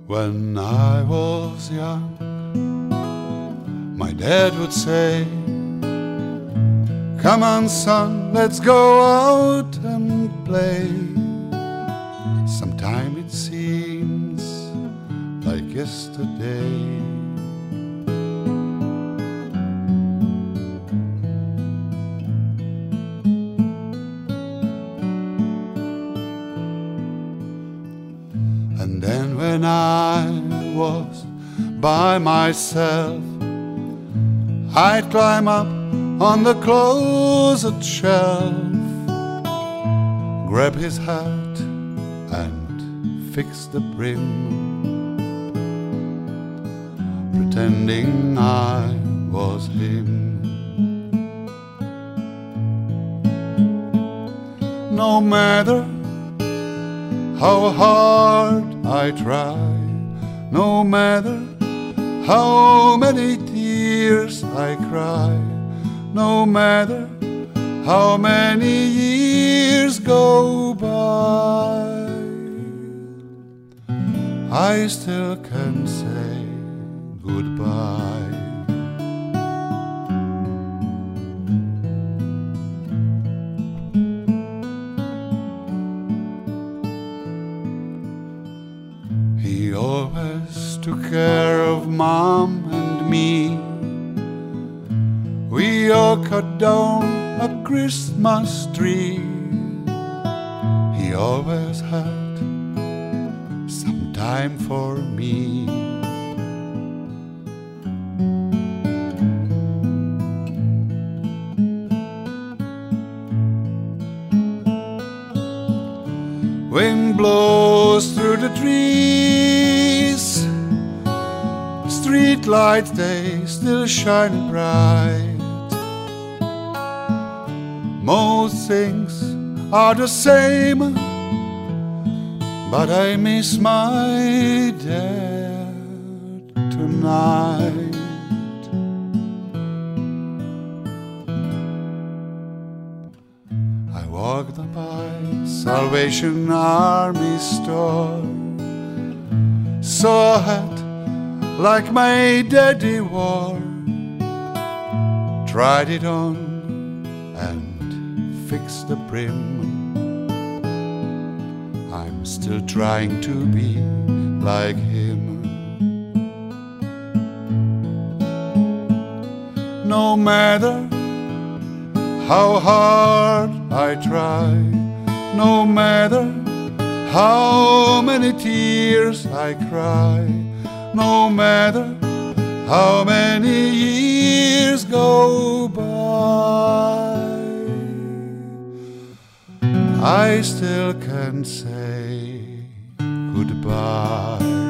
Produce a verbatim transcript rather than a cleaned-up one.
When I was young, my dad would say, "Come on, son, let's go out and play." Sometime it seems like yesterday. And then when I was by myself, I'd climb up on the closet shelf, grab his hat and fix the brim, pretending I was him. No matter how hard I try, no matter how many tears I cry, no matter how many years go by, I still can say goodbye. He always took care of Mom and me. We all cut down a Christmas tree. He always had some time for me. Wind blows through the trees, street lights, they still shine bright. Most things are the same, but I miss my dad tonight. I walked by Salvation Army store, saw a hat like my daddy wore, tried it on and fixed the brim. I'm still trying to be like him. No matter how hard I try, no matter how many tears I cry, no matter how many years go by, I still can say goodbye.